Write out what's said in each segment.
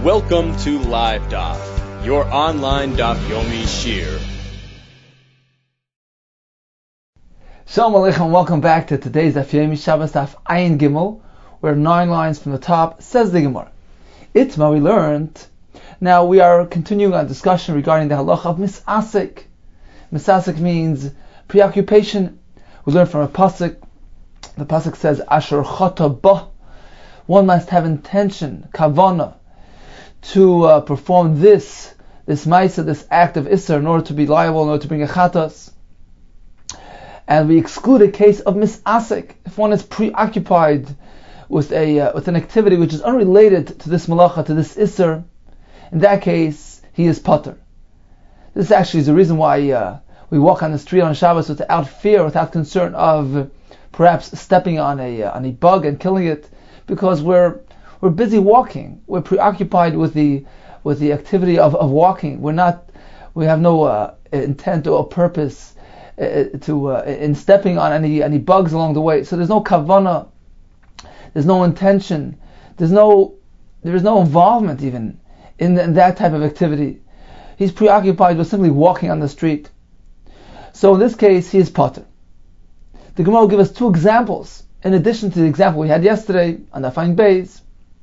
Welcome to Live Daf, your online Daf Yomi Shir. Shalom Aleichem, welcome back to today's Daf Yomi Shabbos Daf Ayin Gimel. We're 9 lines from the top, says the Gemara. Itma, we learned. Now we are continuing our discussion regarding the halacha of misasik. Misasik means preoccupation. We learned from a pasuk. The pasuk says, Asher chata ba. One must have intention, kavana, to perform this ma'isa, this act of isser, in order to be liable, in order to bring a chatas. And we exclude a case of misasik. If one is preoccupied with an activity which is unrelated to this malacha, to this isser, in that case, he is pater. This actually is the reason why we walk on the street on Shabbos without fear, without concern of perhaps stepping on a bug and killing it, because we're busy walking. We're preoccupied with the activity of walking. We have no intent or purpose in stepping on any bugs along the way. So there's no kavana, there's no intention, there is no involvement even in that type of activity. He's preoccupied with simply walking on the street. So in this case, he is pater. The Gemara will give us 2 examples, in addition to the example we had yesterday on the Ayin Beis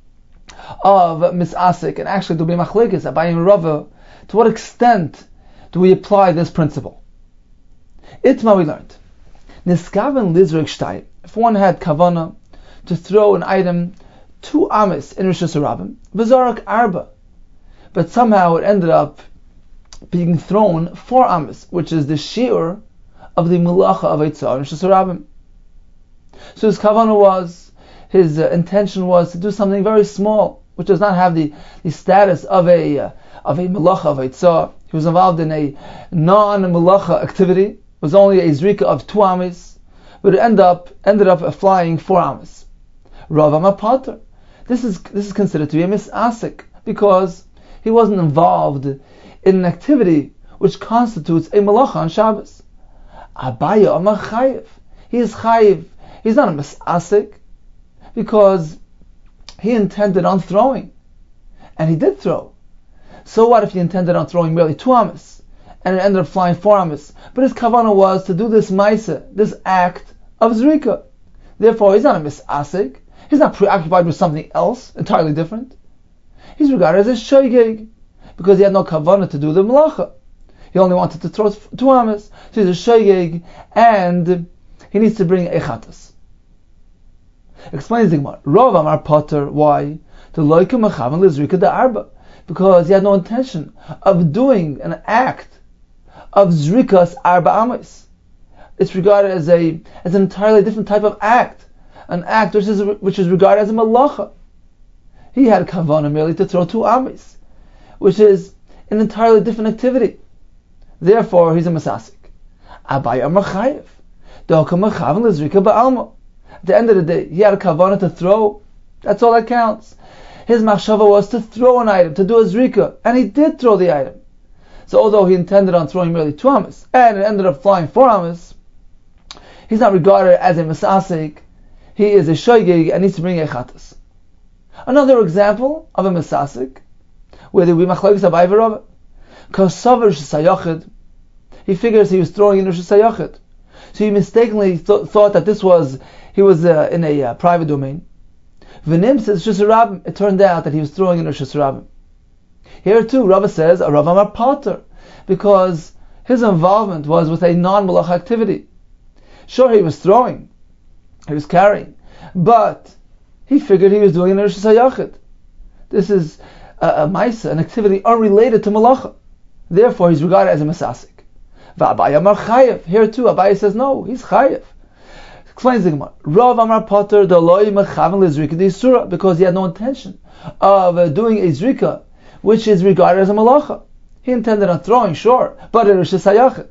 of misasik, and actually to be machlekes, Abaye and Rava, to what extent do we apply this principle? Itma, we learned. Niskaven lizrek shtay. If one had kavana to throw an item 2 amis in Rosh Hashanah, v'zarak arba, but somehow it ended up being thrown 4 amis, which is the shiur of the melacha of Eitzah in Rosh Hashanah. So his kavana was, his intention was to do something very small, which does not have the status of a melacha of Eitzah. He was involved in a non-melacha activity. It was only a zrika of 2 amis, but it ended up flying 4 amis. Rav Amar pater. This is considered to be a misasik, because he wasn't involved in an activity which constitutes a melacha on Shabbos. Abaye Amar chayiv. He is chayiv. He's not a misasik, because he intended on throwing, and he did throw. So what if he intended on throwing merely 2 amis, and it ended up flying 4 amis? But his kavanah was to do this ma'isa, this act of zrika. Therefore, he's not a misasik. He's not preoccupied with something else entirely different. He's regarded as a shoygeg, because he had no kavanah to do the melacha. He only wanted to throw 2 amis, so he's a shoygeg, and he needs to bring a chatas. Explains the Gemara. Rav Amar pater. Why? The loika mechavan lizrika da arba, because he had no intention of doing an act of zrikas arba amis. It's regarded as an entirely different type of act, an act which is regarded as a malacha. He had kavanah merely to throw 2 amis, which is an entirely different activity. Therefore, he's a masasik. Abaye Amar chayiv. The loika mechavan lizrika ba'alma. At the end of the day, he had a kavanah to throw. That's all that counts. His machshava was to throw an item, to do a zrika, and he did throw the item. So although he intended on throwing merely 2 amis, and it ended up flying 4 amis, he's not regarded as a misasik. He is a shoygig and needs to bring a chatas. Another example of a misasik, where we machlekes Abaye v'Rava. Kosavar shesayachid. He figures he was throwing in Rosh Hashanah. So he mistakenly thought that he was in a private domain. V'nim says Shusarabim. It turned out that he was throwing in Rosh Hashanah. Here too, Rava says Rav Amar pater, because his involvement was with a non-malach activity. Sure, he was throwing, he was carrying, but he figured he was doing it in Rosh Hashanah. This is a ma'isa, an activity unrelated to malacha. Therefore, he's regarded as a masasik. V'Abaye Amar chayiv. Here too, Abaye says no, he's chayiv. Explains the Gemara. Rav Amar pater the loy mechaven lizrika di surah, because he had no intention of doing a zrika, which is regarded as a malacha. He intended on throwing, sure, but it was shesayachet.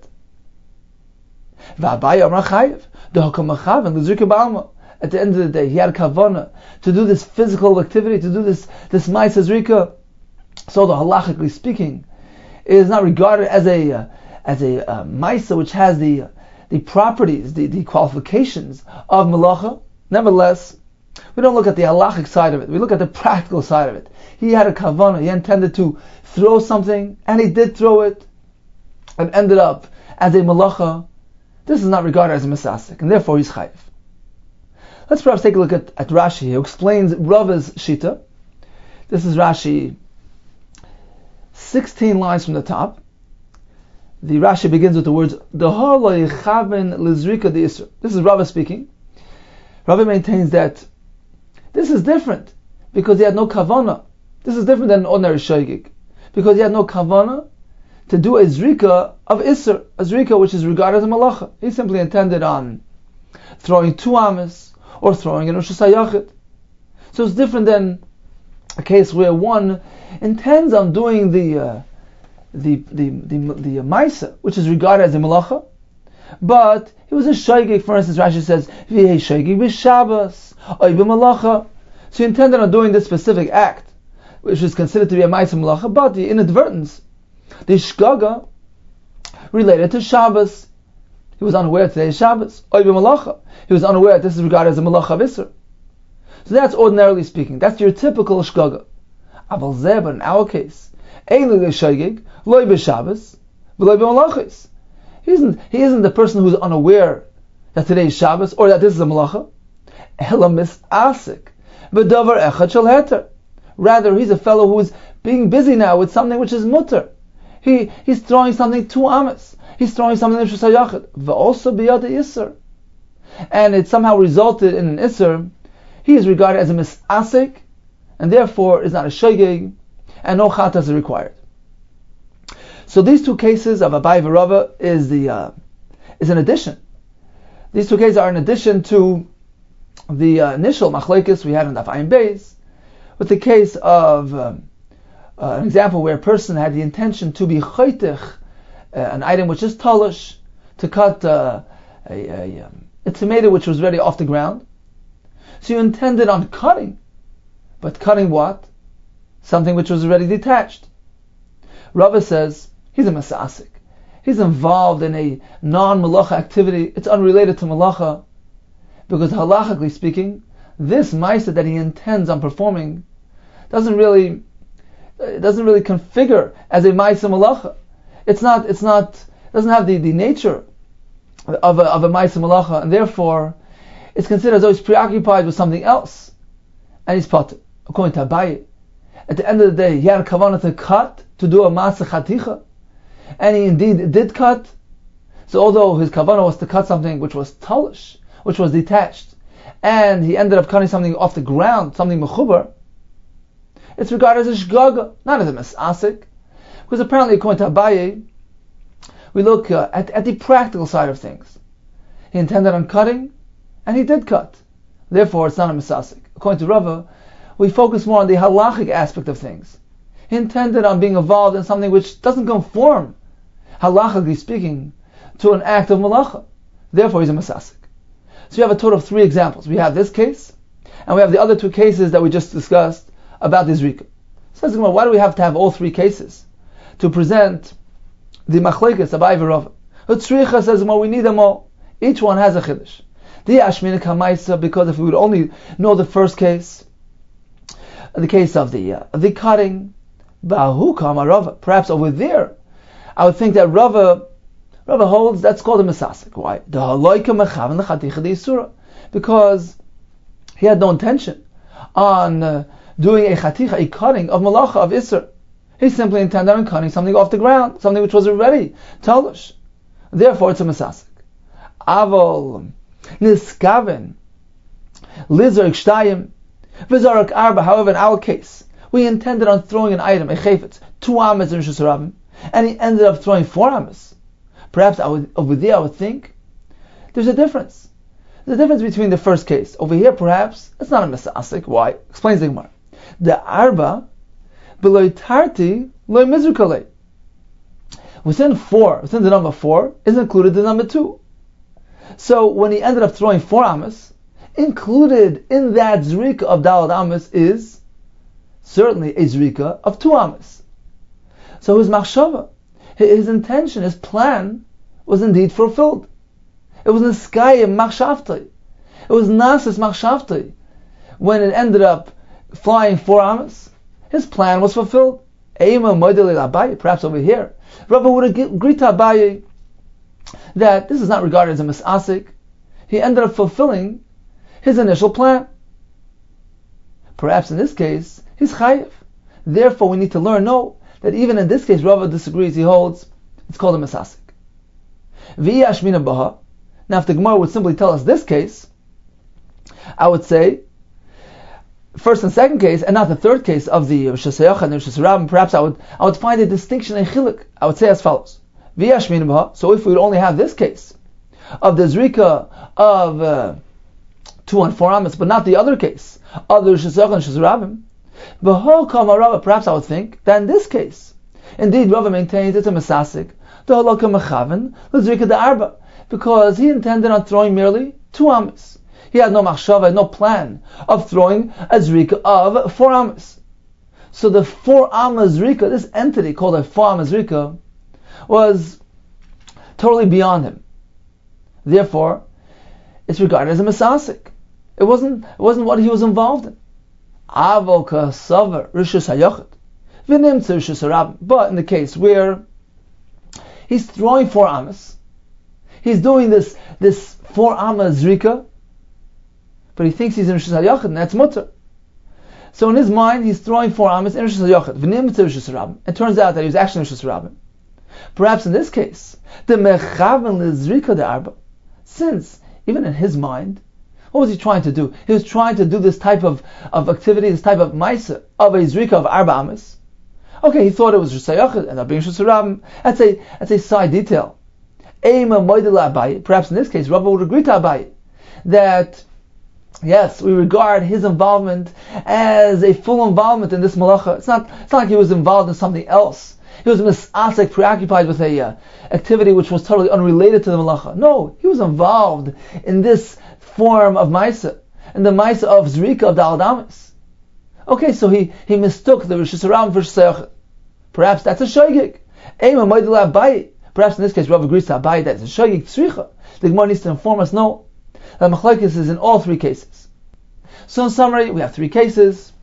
V'Abaye Amar chayiv. The loika mechaven lizrika ba'alma. At the end of the day, he had a kavanah to do this physical activity, to do this ma'isa zrika. So, the halachically speaking, it is not regarded as a ma'isa which has the properties, the qualifications of malacha. Nevertheless, We don't look at the halachic side of it. We look at the practical side of it. He had a kavanah. He intended to throw something, and he did throw it, and ended up as a malacha. This is not regarded as a misasik, and therefore he's chayiv. Let's perhaps take a look at Rashi, who explains Rava's shita. This is Rashi, 16 lines from the top. The Rashi begins with the words, Dahar lo yichaven lizrika de isur. This is Rava speaking. Rava maintains that this is different because he had no kavana. This is different than an ordinary shaygig, because he had no kavana to do a zrika of isur, a zrika which is regarded as a malacha. He simply intended on throwing 2 amas or throwing an Rosh Hashanah. So it's different than a case where one intends on doing the Maisa, which is regarded as a malacha, but it was a shaygig. For instance, Rashi says, "V'hei shaygig b'Shabbos oy b'malacha." So he intended on doing this specific act, which is considered to be a Maisa malacha, but the inadvertence, the shgaga, related to Shabbos. He was unaware today is Shabbos. Oy b'malacha. He was unaware that this is regarded as a malacha of Isser. So that's ordinarily speaking. That's your typical shgaga. Aval zeh, but in our case, ein li shaygig loy b'Shabbos v'loy b'malachis. He isn't the person who's unaware that today is Shabbos or that this is a malacha. Ela misasik v'davar echad shel heter. Rather, he's a fellow who is being busy now with something which is mutter. He's throwing something 2 amas. He's throwing something in Rosh Hashanah. V'also biyad isser. And it somehow resulted in an isser. He is regarded as a misasik, and therefore is not a shaygig, and no chatas is required. So these 2 cases of Abai v'Rava is an addition. These 2 cases are in addition to the initial machlekes we had in Daf Ayin Beis, with the case of an example where a person had the intention to be chaytich, an item which is talish, to cut a tomato which was already off the ground. So you intended on cutting, but cutting what? Something which was already detached. Rava says he's a masasik. He's involved in a non-malacha activity. It's unrelated to malacha, because halachically speaking, this ma'aseh that he intends on performing doesn't really configure as a ma'aseh malacha. It doesn't have the nature of a ma'aseh malacha, and therefore it's considered as though he's preoccupied with something else, and he's potter. According to Abaye, at the end of the day, he had a kavanah to cut, to do a maaseh chaticha, and he indeed did cut. So although his kavanah was to cut something which was talish, which was detached, and he ended up cutting something off the ground, something mechubar, it's regarded as a shgaga, not as a misasik, because apparently according to Abaye, we look at the practical side of things. He intended on cutting, and he did cut. Therefore, it's not a misasik. According to Rava, we focus more on the halachic aspect of things. He intended on being involved in something which doesn't conform, halachically speaking, to an act of malacha. Therefore, he's a misasik. So you have a total of 3 examples. We have this case, and we have the other 2 cases that we just discussed about the zrika. Says Gemara, why do we have to have all 3 cases to present the machlekes Abai v'Rava? Tzricha says Gemara, we need them all. Each one has a chiddush. The Ashminik HaMaisa, because if we would only know the first case, the case of the cutting, Bahukam Rava, perhaps over there, I would think that Rava holds that's called a misasik. Why? Because he had no intention on doing a chaticha, a cutting of malacha, of isser. He simply intended on cutting something off the ground, something which was already talish. Therefore, it's a misasik. Aval niskaven lizark shtayim v'zarak arba. However, in our case, we intended on throwing an item, a chayfetz, 2 amas in Rosh Hashanah, and he ended up throwing 4 amas. Perhaps over there I would think there's a difference. There's a difference between the first case. Over here, perhaps it's not a misasik. Why? Explains the Gemara. The arba below tarti loy mizrukale. Within the number 4 is included the number 2. So when he ended up throwing 4 amas, included in that zrika of dalad amas is certainly a zrika of 2 amas. So his machshava, his intention, his plan was indeed fulfilled. It was niskayim machshavtai. It was nasis machshavtai. when it ended up flying 4 amas, his plan was fulfilled. Perhaps over here, Rava would agree to Abaye that this is not regarded as a misasik. He ended up fulfilling his initial plan. Perhaps in this case, he's chayiv. Therefore, we need to learn, that even in this case, Rava disagrees. He holds it's called a misasik. V'yashmina baha. Now, if the Gemara would simply tell us this case, I would say first and second case, and not the third case of the Rishus Hayachid and Rishus Rabbim. Perhaps I would find a distinction in chiluk. I would say as follows: V'yashmina baha. So if we would only have this case of the zrika of 2 and 4 amas, but not the other case of the Rishus Hayachid and Rishus Rabbim, b'ho kama Rava. Perhaps I would think that in this case, indeed, Rava maintains it's a misasik. The halakha mechaven l'zrika de arba, because he intended on throwing merely 2 amas. He had no machshava, no plan of throwing a zrika of 4 amas. So the 4 amas zrika, this entity called a 4 amas zrika, was totally beyond him. Therefore, it's regarded as a misasik. It wasn't what he was involved in. Avol kasavar rishus hayachid v'nimtza rishus harabim. But in the case where he's throwing 4 amas, he's doing this 4 amas zrika, but he thinks he's in Rishus HaYachid, and that's mutter. So in his mind, he's throwing 4 amas in Rishus HaYachid. V'nimtza Rishus Harabim. It turns out that he was actually in Rishus Harabim. Perhaps in this case, the mechaven lezrika de arba, since even in his mind, what was he trying to do? He was trying to do this type of activity, this type of maisa of a zrika of arba amas. Okay, he thought it was Rishus HaYachid and not being Rishus Harabim. That's a side detail. Perhaps in this case, Rava would agree to Abaye that yes, we regard his involvement as a full involvement in this malacha. It's not like he was involved in something else. He was misasik, preoccupied with a activity which was totally unrelated to the malacha. No, he was involved in this form of maisa, in the maisa of zrika of Daled Amas. Okay, so he mistook the Rishus Harabim for Rishus HaYachid. Perhaps that's a shogeg. Perhaps in this case, Rav agrees to Abaye that it's a shogeg tzricha. The Gemara needs to inform us, no, that machlokes is in all 3 cases. So in summary, we have 3 cases.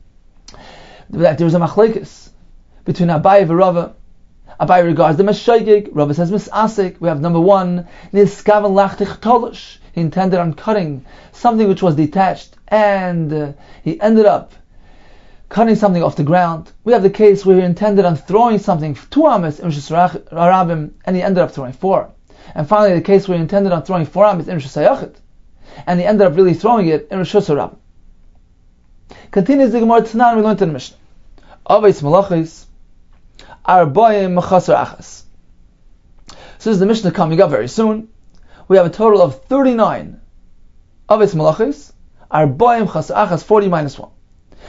That there is a machlokes between Abaye and Rava. Abaye regards them as shogeg. Rava says misasik. We have number 1, niskaven lachtich tolish. He intended on cutting something which was detached, and he ended up cutting something off the ground. We have the case where he intended on throwing something 2 amas in Rishus Harabim, and he ended up throwing 4. And finally, the case where he intended on throwing 4 amas in Rishus HaYachid, and he ended up really throwing it in Rishus Harabim. Continues the Gemara Tanan, we learned in the Mishnah. Avos malachis arba'im chasar achas. So this is the Mishnah coming up very soon. We have a total of 39 avos malachis arba'im chasar achas, 40 minus 1.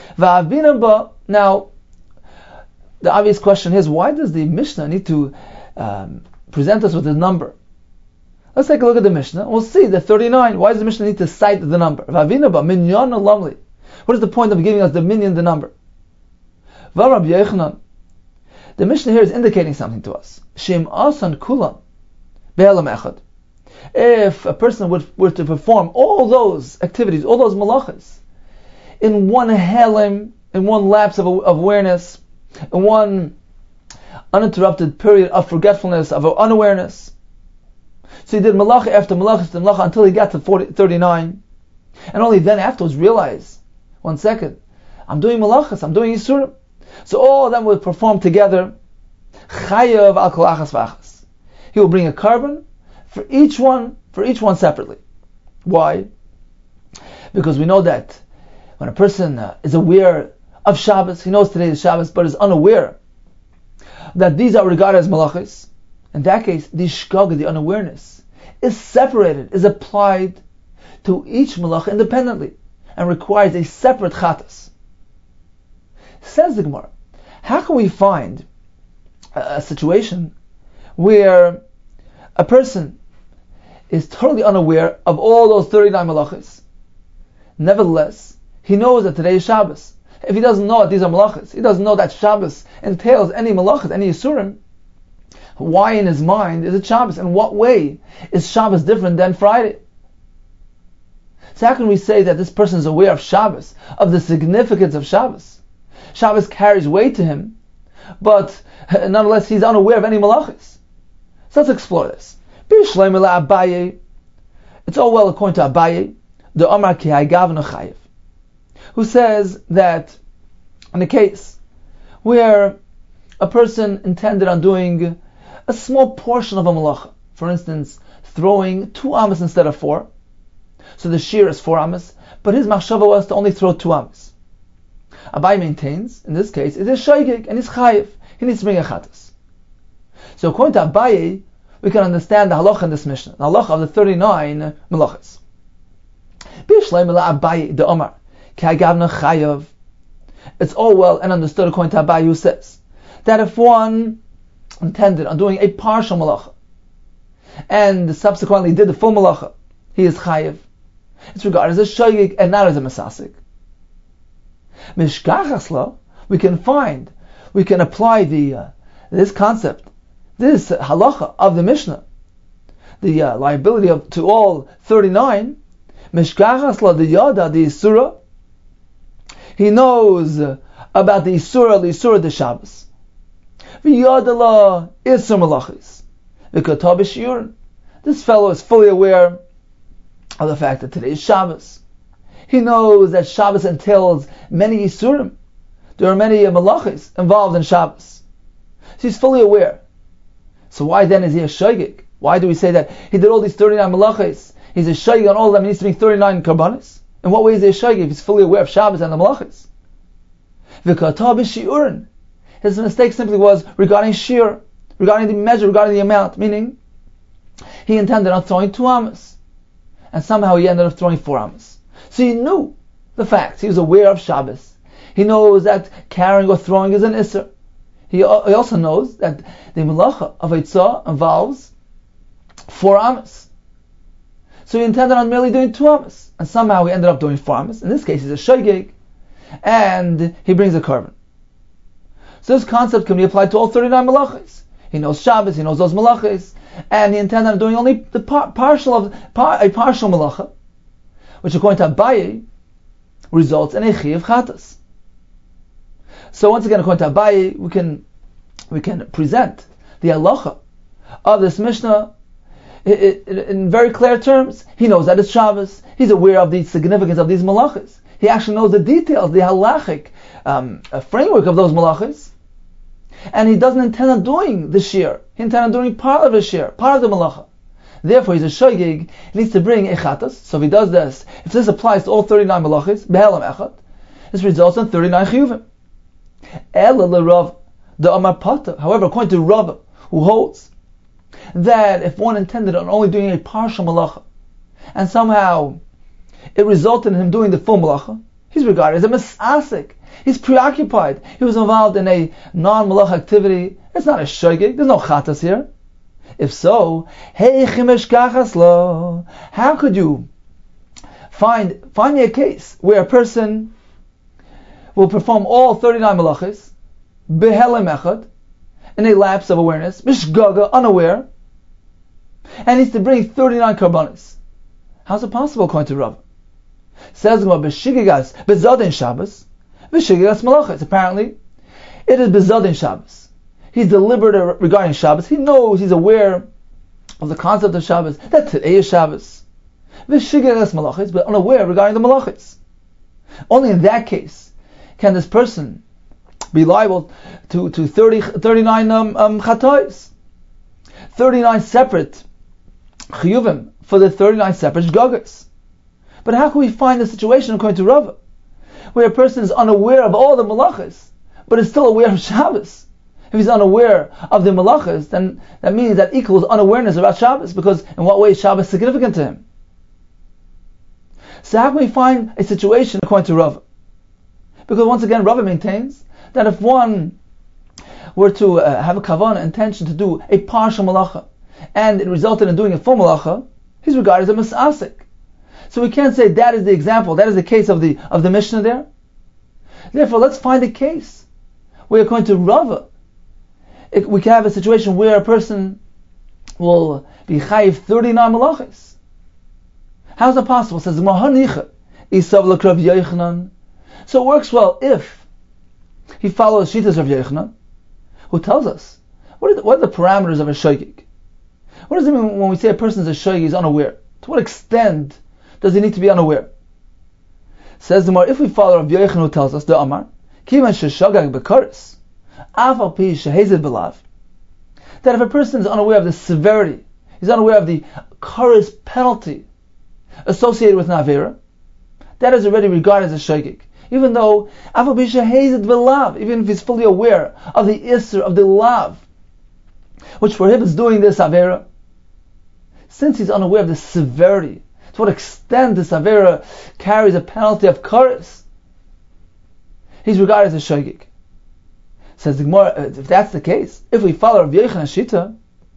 Now, the obvious question is, why does the Mishnah need to present us with a number? Let's take a look at the Mishnah. We'll see the 39. Why does the Mishnah need to cite the number? What is the point of giving us the minyan, the number? The Mishnah here is indicating something to us. If a person were to perform all those activities, all those malachas, in one helim, in one lapse of awareness, in one uninterrupted period of forgetfulness, of unawareness. So he did malacha after malacha after malacha until he got to 39, and only then afterwards realized, 1 second, I'm doing malachas, I'm doing yisurim. So all of them will perform together. Chayav al kol achas v'achas. He will bring a carbon for each one separately. Why? Because we know that when a person is aware of Shabbos, he knows today is Shabbos, but is unaware that these are regarded as malachas. In that case, the shkaga, the unawareness, is separated, is applied to each malacha independently, and requires a separate chatas. Says the Gemara, how can we find a situation where a person is totally unaware of all those 39 malachas? Nevertheless, he knows that today is Shabbos. If he doesn't know that these are malachas, he doesn't know that Shabbos entails any malachas, any yisurim, why in his mind is it Shabbos? In what way is Shabbos different than Friday? So how can we say that this person is aware of Shabbos, of the significance of Shabbos? Shabbos carries weight to him, but nonetheless he's unaware of any malachis. So let's explore this. It's all well according to Abaye, the Omar ki hagav chayiv, who says that in a case where a person intended on doing a small portion of a malacha, for instance, throwing 2 amas instead of 4, so the shear is 4 amas, but his machshava was to only throw 2 amas. Abaye maintains, in this case, it is shaygig and he's chayiv. He needs to bring a chatas. So according to Abaye, we can understand the halacha in this Mishnah, the halacha of the 39 malachas. It's all well and understood according to Abaye, who says that if one intended on doing a partial malacha and subsequently did the full malacha, he is chayiv. It's regarded as a shaygig and not as a masasik. Mishkachasla, we can apply this concept, this halacha of the Mishnah, the liability to all 39. Mishkachasla the yada the isura. He knows about the isura the Shabbos. V'yadala isur malachis. V'katav b'shiur. This fellow is fully aware of the fact that today is Shabbos. He knows that Shabbos entails many isurim. There are many malachis involved in Shabbos. So he's fully aware. So why then is he a shaygig? Why do we say that he did all these 39 malachis? He's a shaygig on all of them. He needs to bring 39 karbanis. In what way is he a shaygig if he's fully aware of Shabbos and the malachis? V'katav b'shiurin. His mistake simply was regarding shear, regarding the measure, regarding the amount, meaning he intended on throwing 2 amas, and somehow he ended up throwing 4 amas. So he knew the facts. He was aware of Shabbos. He knows that carrying or throwing is an isser. He also knows that the malacha of Eitzah involves 4 amas. So he intended on merely doing 2 amas, and somehow he ended up doing 4 amas. In this case, he's a shaygig, and he brings a korban. So this concept can be applied to all 39 malachis. He knows Shabbos, he knows those malachis, and he intended on doing only the partial malacha, which according to Abaye results in a chiyuv chatas. So once again, according to Abaye, we can present the halacha of this Mishnah in very clear terms. He knows that it's Shabbos. He's aware of the significance of these malachas. He actually knows the details, the halachic framework of those malachas. And he doesn't intend on doing the shear. He intends on doing part of the shear, part of the malacha. Therefore, he's a shaygig. He needs to bring a chatas. So if he does this, if this applies to all 39 malachis, behelam echad, this results in 39 chiyuvim. Ela l'Rav the Amar Pata. However, according to Rav, who holds that if one intended on only doing a partial malacha, and somehow it resulted in him doing the full malacha, he's regarded as a misasik. He's preoccupied. He was involved in a non-malach activity. It's not a shaygig. There's no chatas here. If so, hey chimesh kachas lo. How could you find me a case where a person will perform all 39 malachis behelim echad in a lapse of awareness, mishgaga, unaware, and needs to bring 39 karbanis? How's it possible according to Rav? Says b'shigigas bezadin Shabbos, b'shigigas malachis. Apparently, it is bezadin Shabbos. He's deliberate regarding Shabbos. He knows, he's aware of the concept of Shabbos, that today is Shabbos. V'shigigas malachis, but unaware regarding the malachis. Only in that case can this person be liable to 39 chatois, 39 separate chiyuvim for the 39 separate shgagas. But how can we find the situation according to Rava, where a person is unaware of all the malachas, but is still aware of Shabbos? If he's unaware of the malachas, then that means that equals unawareness about Shabbos, because in what way is Shabbos significant to him? So how can we find a situation according to Rava? Because once again, Rava maintains that if one were to have a kavanah, intention to do a partial malacha, and it resulted in doing a full malacha, he's regarded as a misasik. So we can't say that is the example, that is the case of the Mishnah there. Therefore, let's find a case where, according to Rava, we can have a situation where a person will be chayiv 39 malachis. How is that possible? It says, so it works well if he follows Shitas Rav Yochanan, who tells us, what are the parameters of a shogeg? What does it mean when we say a person is a shogeg, he's unaware? To what extent does he need to be unaware? Says the Gemara, if we follow Rav Yochanan who tells us, the Amar, Kivan sheshogag bekaris, afal pi shehezed belav, that if a person is unaware of the severity, he's unaware of the karis penalty associated with an avera, that is already regarded as a shogeg. Even though, afal pi shehezed belav, even if he's fully aware of the isser, of the lav, which prohibits doing this avera, since he's unaware of the severity, to what extent this avera carries a penalty of karis, he's regarded as a shogeg. Says the Gemara, if that's the case, if we follow Rav Yochanan Shita,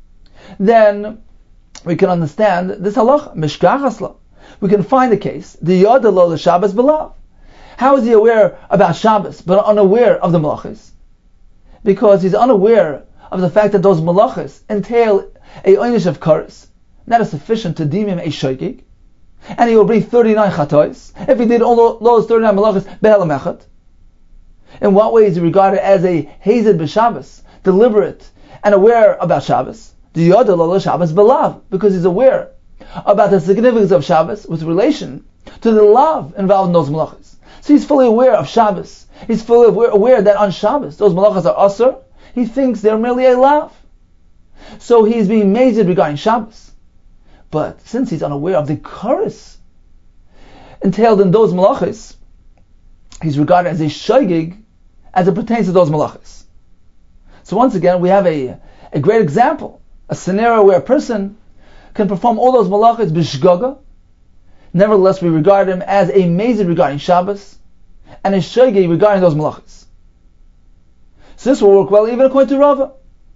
then we can understand this halacha, mishkachasla. We can find the case, the yadalo the Shabbos belav. How is he aware about Shabbos, but unaware of the malachos? Because he's unaware of the fact that those malachos entail a oynish of karis. That is sufficient to deem him a shogeg. And he will bring 39 chatois if he did all those 39 malachos behelam echad. In what way is he regarded as a hazed b'Shabbos, deliberate and aware about Shabbos? The yodel Shabbos belav, because he's aware about the significance of Shabbos with relation to the love involved in those malachos. So he's fully aware of Shabbos. He's fully aware that on Shabbos those malachos are asur. He thinks they're merely a lav. So he's being mazed regarding Shabbos. But since he's unaware of the karis entailed in those malachos, he's regarded as a shogeg as it pertains to those malachos. So once again, we have a great example, a scenario where a person can perform all those malachos b'shgaga, nevertheless we regard him as a mazid regarding Shabbos, and a shogeg regarding those malachos. So this will work well even according to Rava.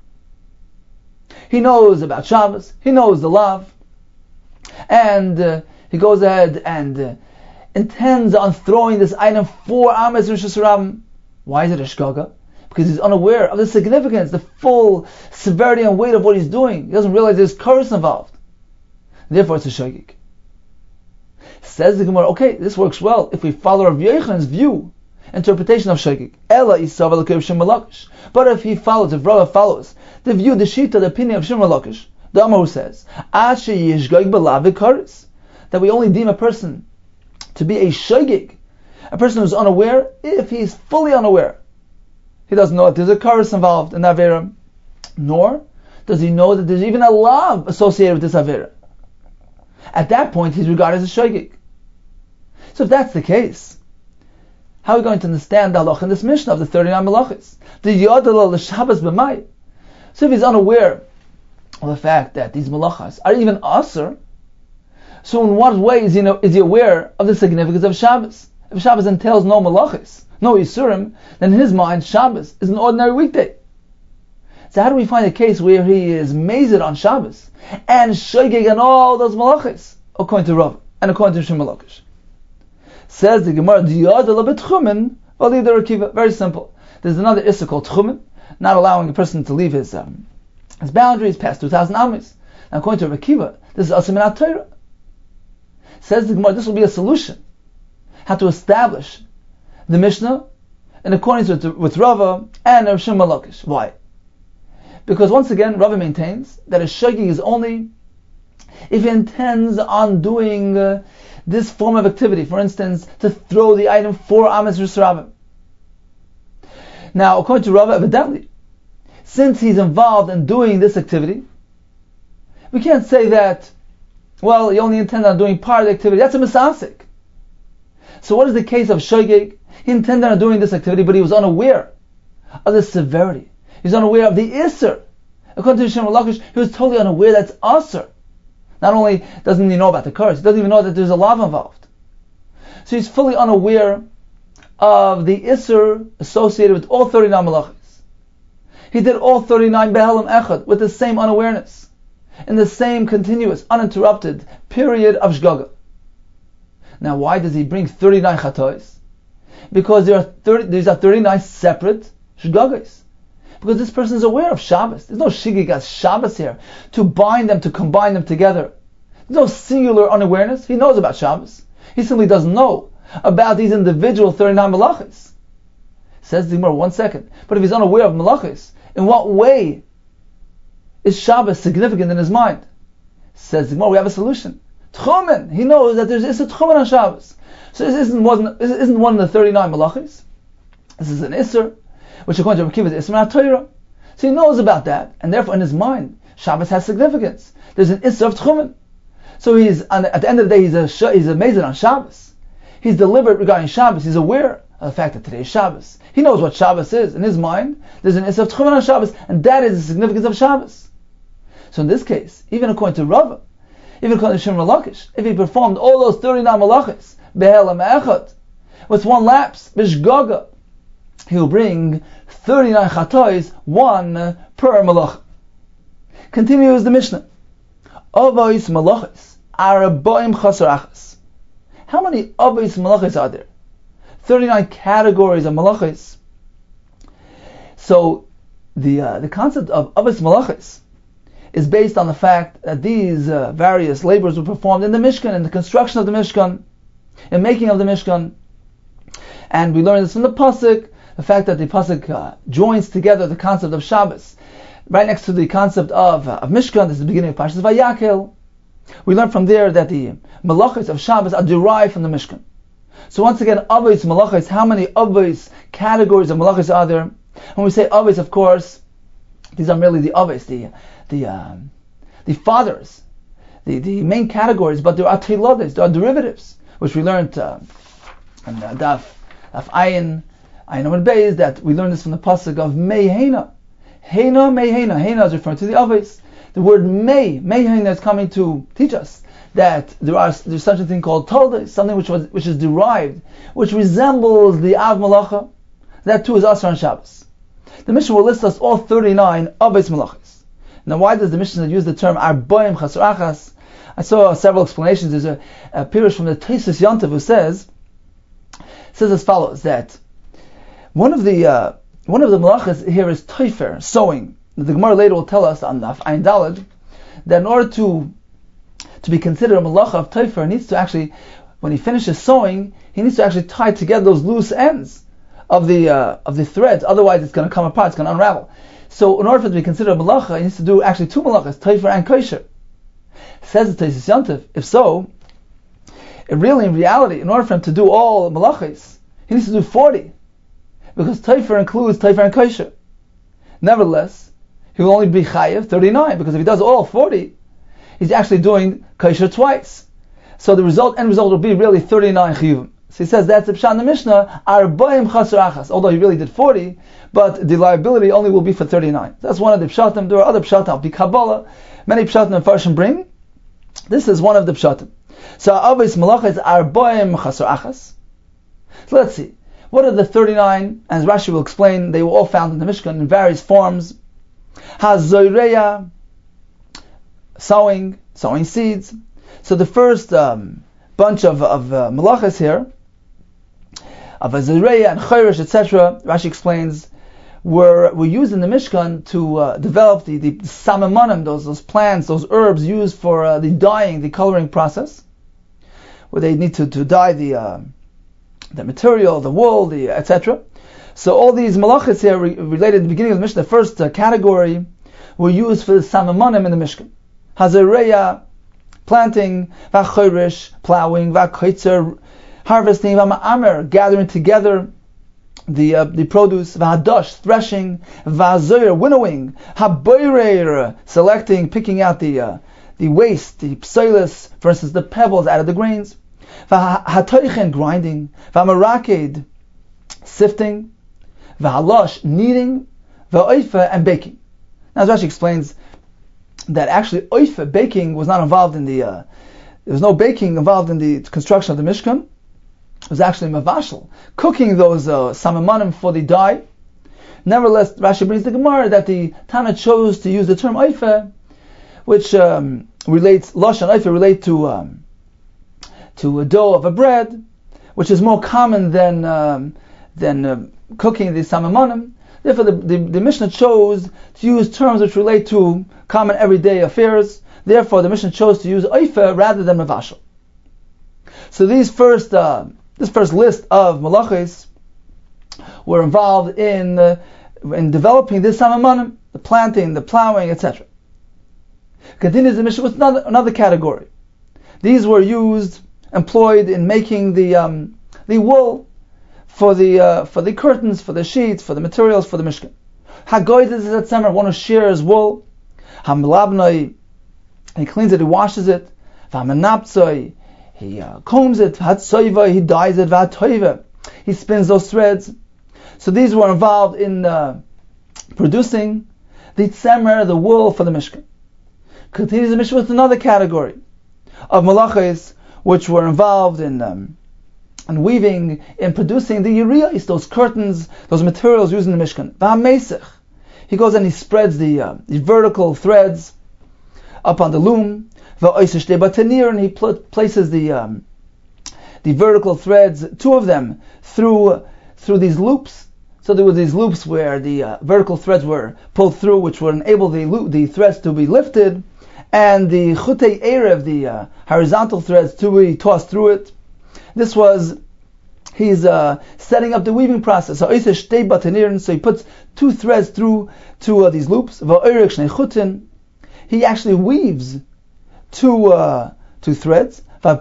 He knows about Shabbos, he knows the lav, and he goes ahead and intends on throwing this item 4 amas Rosh Hashanah. Why is it a shgaga? Because he's unaware of the significance, the full severity and weight of what he's doing. He doesn't realize there's karis involved. Therefore it's a shogeg. Says the Gemara, okay, this works well if we follow Rav Yochanan's view, interpretation of shogeg. Ela isav alakev Shem Malakish. But if he follows, if Rava follows the view, the shita, the opinion of Shem Malakish, the Amar who says, Ashe yishgog belav karis, that we only deem a person to be a shogeg, a person who's unaware, if he's fully unaware. He doesn't know that there's a karis involved in that avera, nor does he know that there's even a lav associated with this avera. At that point, he's regarded as a shogeg. So if that's the case, how are we going to understand the halach in this Mishnah of the 39 malachos? The yodel l'Shabbos b'may. So if he's unaware of the fact that these malachas are even asur, so in what way is he aware of the significance of Shabbos? If Shabbos entails no malachos, no Yisurim, then in his mind Shabbos is an ordinary weekday. So how do we find a case where he is mazed on Shabbos and shogeg on all those malachos, according to Rav and according to Shem Malakish? Says the Gemara, very simple. There's another issur called tchumen, not allowing a person to leave his boundaries past 2,000 amas. Now according to Rav Akiva, this is asur min Torah. Says the Gemara, this will be a solution how to establish the Mishnah in accordance with Rava and Rav Shem Malakish. Why? Because once again, Rava maintains that a shogeg is only if he intends on doing this form of activity, for instance, to throw the item 4 amas Rosh Hashanah. Now, according to Rava, evidently, since he's involved in doing this activity, we can't say that, well, he only intended on doing part of the activity. That's a misasik. So what is the case of shogeg? He intended on doing this activity, but he was unaware of the severity. He was unaware of the isser. According to Shem Malakish, he was totally unaware that's asur. Not only doesn't he know about the curse, he doesn't even know that there's a lav involved. So he's fully unaware of the isser associated with all 39 malachos. He did all 39 behelam echad with the same unawareness, in the same continuous, uninterrupted period of shgaga. Now, why does he bring 39 chatois? Because these are 39 separate shgagas. Because this person is aware of Shabbos. There's no shigigas Shabbos here to bind them, to combine them together. There's no singular unawareness. He knows about Shabbos. He simply doesn't know about these individual 39 malachis. Says the Gemara, 1 second. But if he's unaware of malachis, in what way is Shabbos significant in his mind? Says the Gemara, we have a solution. Tchumen. He knows that there's Issa Tchumen on Shabbos. So this isn't one of the 39 malachis. This is an Isser, which according to Rav Kiva is Isser HaTorah. So he knows about that, and therefore in his mind, Shabbos has significance. There's an Isser of Tchumen. So at the end of the day, he's amazed on Shabbos. He's deliberate regarding Shabbos. He's aware of the fact that today is Shabbos. He knows what Shabbos is. In his mind, there's an Isser of Tchumen on Shabbos, and that is the significance of Shabbos. So in this case, even according to Rava, even according to Shimon Lakish, if he performed all those 39 malachis, Behel Echad, with one lapse, Bishgaga, he will bring 39 chatois, one per malach. Continues the Mishnah. Avos malachis arabaim chasarachas. How many avos malachis are there? 39 categories of malachis. So the concept of avos malachis is based on the fact that these various labors were performed in the Mishkan, in the construction of the Mishkan, in making of the Mishkan. And we learn this from the Pasuk, the fact that the Pasuk joins together the concept of Shabbos right next to the concept of Mishkan. This is the beginning of Parshas Vayakel. We learn from there that the malachos of Shabbos are derived from the Mishkan. So once again, avos malachos, how many avos categories of malachos are there? When we say avos, of course, these are merely the avos, the fathers, the main categories, but there are teilades, there are derivatives, which we learned in Daf Ayin Amud Beis, that we learned this from the pasuk of Mehena. Hena is referring to the avos. The word Mehena is coming to teach us that there's such a thing called tolda, something which is derived, which resembles the Av Malacha. That too is Asar on Shabbos. The Mishnah will list us all 39 avos malachas. Now, why does the Mishnah use the term Arbaim Chasarachas? I saw several explanations. There's a pirush from the Tosfos Yontif who says as follows, that one of the malachas here is toifer, sewing. The Gemara later will tell us on the Ayin Daled that in order to be considered a malacha of toifer, he needs to actually, when he finishes sewing, he needs to actually tie together those loose ends of the threads. Otherwise, it's going to come apart. It's going to unravel. So, in order for it to be considered a malacha, he needs to do actually two malachas, toifer and kosher. Says the Tosfos Yontif, if so, in reality, in order for him to do all malachas, he needs to do 40. Because toifer includes toifer and kosher. Nevertheless, he will only be chayev 39, because if he does all 40, he's actually doing kosher twice. So the end result will be really 39 chiyuvim. So he says that's the pshat in the Mishnah, arbaim chasarachas, although he really did 40, but the liability only will be for 39. That's one of the pshatim. There are other pshatim, the Kabbalah, many pshatim and Farshim bring. This is one of the pshatim. So avos malachas arbaim chasarachas. So let's see. What are the 39? As Rashi will explain, they were all found in the Mishkan in various forms. Hazoreya, sowing seeds. So the first bunch of malachas here, of Hazoreya and Chayrish, etc., Rashi explains, were used in the Mishkan to develop the samamanim, those plants, those herbs used for the dyeing, the coloring process, where they need to dye the material, the wool, etc. So all these malachas here related to the beginning of the Mishnah, the first category, were used for the samamanim in the Mishkan. Hazoreya, planting, v'chayrish, plowing, v'kaitzer, harvesting, v'ma'amer, gathering together the produce, v'hadash, threshing, v'hazoyer, winnowing, haboirer, selecting, picking out the waste, the psoilus, for instance, the pebbles out of the grains, v'hatoichen, grinding, v'maraked, sifting, v'halosh, kneading, v'oifa, and baking. Now, as Rashi explains, that actually oifa, baking, was not involved in there was no baking involved in the construction of the Mishkan. It was actually mavashal, cooking those samamanim for the dye. Nevertheless, Rashi brings the Gemara that the Tana chose to use the term oifa, which relates, lashon oifa relate to a dough of a bread, which is more common than cooking the samamanim. Therefore, the Mishnah chose to use terms which relate to common everyday affairs. Therefore, the Mishnah chose to use oifa rather than mevashel. So this first list of malachos were involved in developing this samamanim, the planting, the plowing, etc. Continues the Mishnah with another category. These were employed in making the wool for the curtains, for the sheets, for the materials for the Mishkan. Hagoyd is at summer, one who shears wool. Hamilabnoi, he cleans it, he washes it. Vamenapzoi, he combs it. Hatsoiva, he dyes it. Vatoiva, he spins those threads. So these were involved in producing the tzemer, the wool for the Mishkan. Continues the Mishnah with another category of malachos which were involved in weaving, in producing the yiriyos, those curtains, those materials used in the Mishkan. V'hamesech, he goes and he spreads the vertical threads up on the loom. V'oisesh debatanir, and he places the vertical threads, two of them, through these loops. So there were these loops where the vertical threads were pulled through, which would enable the threads to be lifted, and the chutei erev, the horizontal threads, to be tossed through it. He's setting up the weaving process. So he puts two threads through these loops. He actually weaves two threads.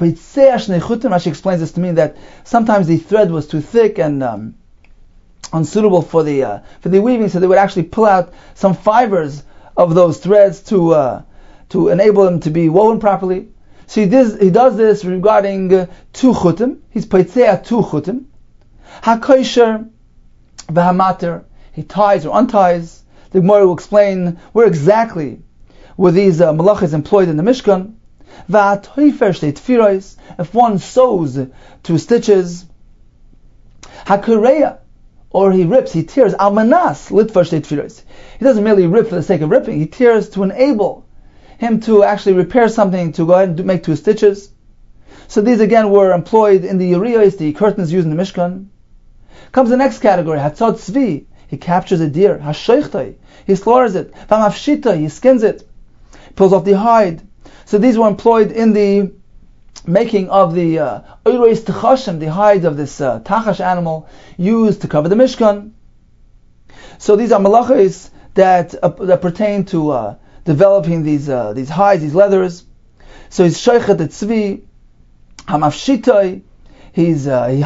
Rashi explains this to mean that sometimes the thread was too thick and unsuitable for the weaving, so they would actually pull out some fibers of those threads to enable them to be woven properly. So he does this regarding two chutim. He's peitzea two chutim. HaKosher v'hamater. He ties or unties. The Gemara will explain where exactly were these malachas employed in the Mishkan. V'hatoifer shtei tfiros. If one sews two stitches. HaKureya, or he rips, he tears. Almanas litvar shtei tfiros. He doesn't merely rip for the sake of ripping. He tears to enable him to actually repair something, to go ahead and make two stitches. So these again were employed in the yiriyos, the curtains used in the Mishkan. Comes the next category, hatzot tzvi. He captures a deer. Hasheichtai, he slaughters it. Vamafshita, he skins it, pulls off the hide. So these were employed in the making of the oiros techashim, the hide of this tachash animal used to cover the Mishkan. So these are malachos that pertain to developing these hides, these leathers. So he's sheichet et tzvi, hamafshitoi, he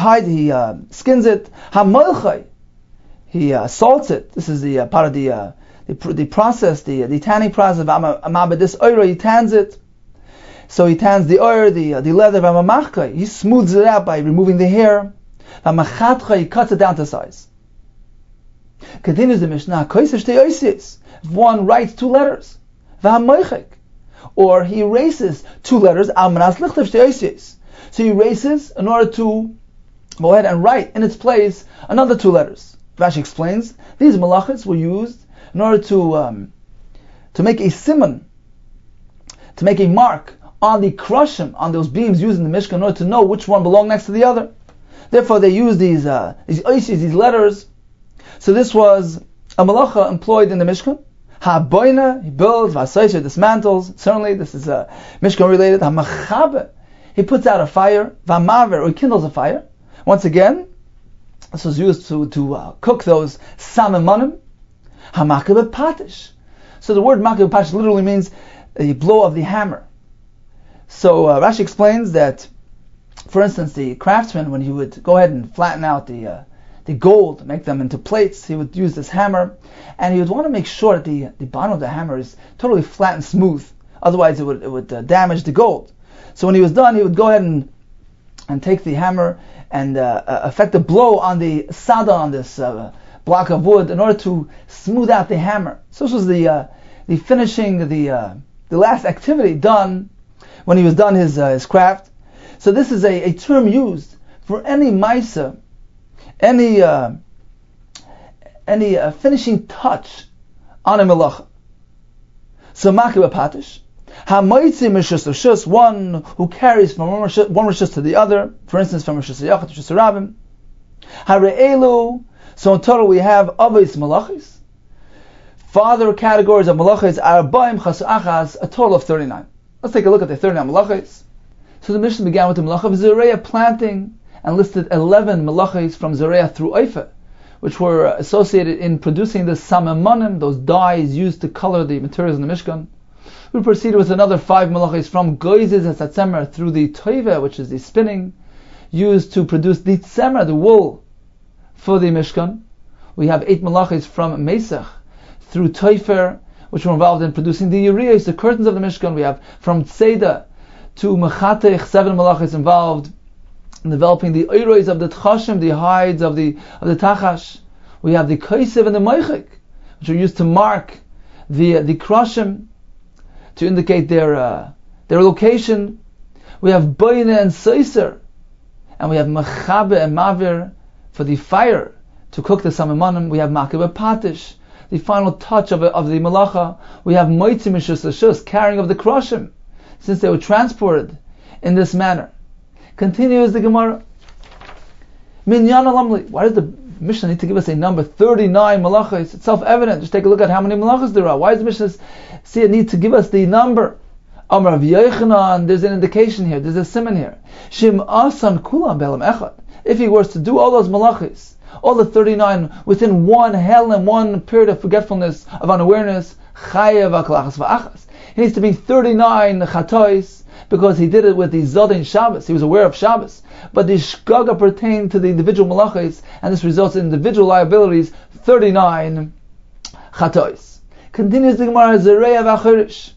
skins it, hamalchai, he salts it. This is the part of the process, the tanning process of amabedis oiro. He tans it. So he tans the oir, the leather, v'amamachkai, he smooths it out by removing the hair. V'amachatchai, he cuts it down to size. Continues the Mishnah, koisesh te'oisies. If one writes two letters, v'hamoichek, or he erases two letters, almanas lichlev te'oisies. So he erases in order to go ahead and write in its place another two letters. Rashi explains these malachas were used in order to make a simon, to make a mark on the krushim, on those beams used in the Mishkan, in order to know which one belonged next to the other. Therefore, they used these oisies, these letters. So this was a malacha employed in the Mishkan. Ha-boina, he builds, v'asayisha, dismantles. Certainly, this is Mishkan related. Ha-machabe, he puts out a fire. V'amaver, or he kindles a fire. Once again, this was used to cook those samemanim. Ha-makabe patish. So the word makabe patish literally means a blow of the hammer. So Rashi explains that, for instance, the craftsman, when he would go ahead and flatten out the gold, make them into plates, he would use this hammer, and he would want to make sure that the bottom of the hammer is totally flat and smooth. Otherwise, it would damage the gold. So when he was done, he would go ahead and take the hammer and effect a blow on the sada, on this block of wood, in order to smooth out the hammer. So this was the finishing, the last activity done when he was done his craft. So this is a term used for any maisa, any finishing touch on a melacha. So makib patish, hamoitzi mishus rishus, one who carries from one rishus to the other. For instance, from rishus yachad to rishus rabim. Hare'elu. So in total we have avos malachis, Father categories of malachos are arba'im chasu achas, a total of 39. Let's take a look at the 39 malachos. So the Mishnah began with the malacha of Zereah, planting, and listed 11 malachos from Zereah through Oifa, which were associated in producing the samamonim, those dyes used to color the materials in the Mishkan. We proceeded with another 5 malachos from Goizes and Satzemer through the Toiva, which is the spinning, used to produce the tzemer, the wool, for the Mishkan. We have 8 malachos from Mesach through Toifer, which were involved in producing the Urias, the curtains of the Mishkan. We have from Tzeda to Mechatech, 7 malachos involved in developing the Oirois of the Tchashim, the hides of the Tachash. We have the Kaisev and the Meichik, which are used to mark the Krashim, to indicate their location. We have Boine and Seiser, and we have Mechabe and Mavir for the fire to cook the Samamonim. We have Makebe Patish, the final touch of the Malacha. We have Moitzim Mishus Lashus, carrying of the Krashim, since they were transported in this manner. Continues the Gemara. Minyan Alamli. Why does the Mishnah need to give us a number 39 malachos? It's self-evident. Just take a look at how many malachos there are. Why does the Mishnah see a need to give us the number? Amar Rav Yochanan, there's an indication here. There's a simon here. Shim asan kulam be'elam echad. If he was to do all those malachos, all the 39 within one hell and one period of forgetfulness, of unawareness, chayev aklachas va'achas. He needs to be 39 chatois, because he did it with the Zodin Shabbos. He was aware of Shabbos. But the Shgaga pertained to the individual malachos, and this results in individual liabilities, 39 chatois. Continues the Gemara, Zereah v'achirish.